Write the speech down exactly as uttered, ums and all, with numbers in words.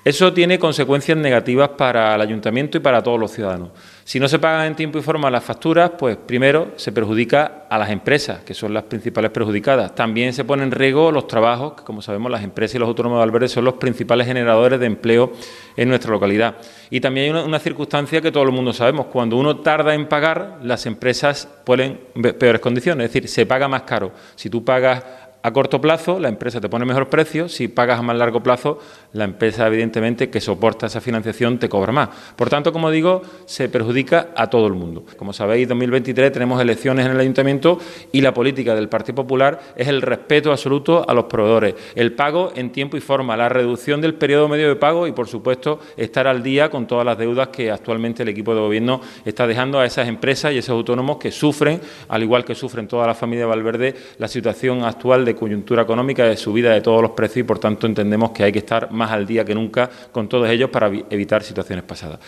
Eso tiene consecuencias negativas para el ayuntamiento y para todos los ciudadanos. Si no se pagan en tiempo y forma las facturas, pues primero se perjudica a las empresas, que son las principales perjudicadas. También se ponen en riesgo los trabajos, que como sabemos las empresas y los autónomos de Valverde son los principales generadores de empleo en nuestra localidad. Y también hay una, una circunstancia que todo el mundo sabemos: cuando uno tarda en pagar, las empresas ponen peores condiciones, es decir, se paga más caro. Si tú pagas a corto plazo, la empresa te pone mejor precio; si pagas a más largo plazo, la empresa, evidentemente, que soporta esa financiación, te cobra más. Por tanto, como digo, se perjudica a todo el mundo. Como sabéis, en dos mil veintitrés tenemos elecciones en el Ayuntamiento y la política del Partido Popular es el respeto absoluto a los proveedores, el pago en tiempo y forma, la reducción del periodo medio de pago y, por supuesto, estar al día con todas las deudas que actualmente el equipo de Gobierno está dejando a esas empresas y esos autónomos que sufren, al igual que sufren toda la familia de Valverde, la situación actual de coyuntura económica, de subida de todos los precios, y por tanto entendemos que hay que estar más al día que nunca con todos ellos para evitar situaciones pasadas.